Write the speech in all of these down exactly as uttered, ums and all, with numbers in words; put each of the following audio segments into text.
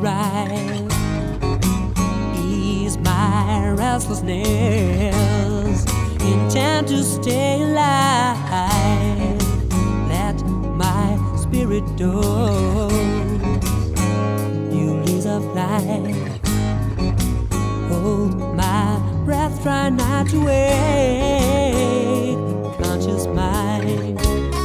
right. Ease my restlessness, intend to stay alive. Let my spirit doze, you leaves of light. Hold my breath, try not to wake the conscious mind.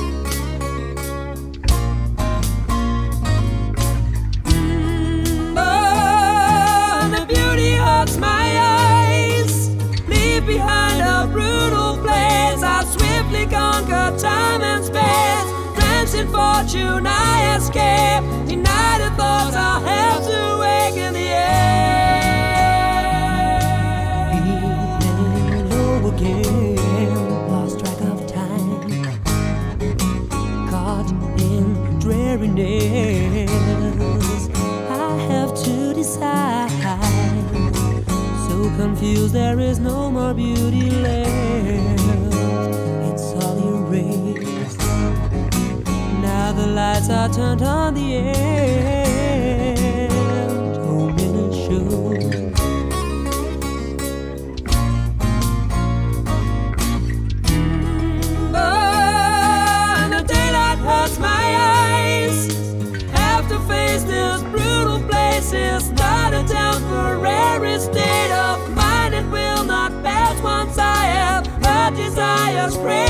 Mm, oh, the beauty hurts my eyes. Leave behind a brutal place. I swiftly conquer time and space. Drenched in fortune, I escape. United thoughts, I'll have to wake in the air. Lost track of time, caught in dreariness. I have to decide. So confused, there is no more beauty left. It's all erased. Now the lights are turned on the end. Oh, minute show. It's not a temporary state of mind. It will not pass once I have a desire spread.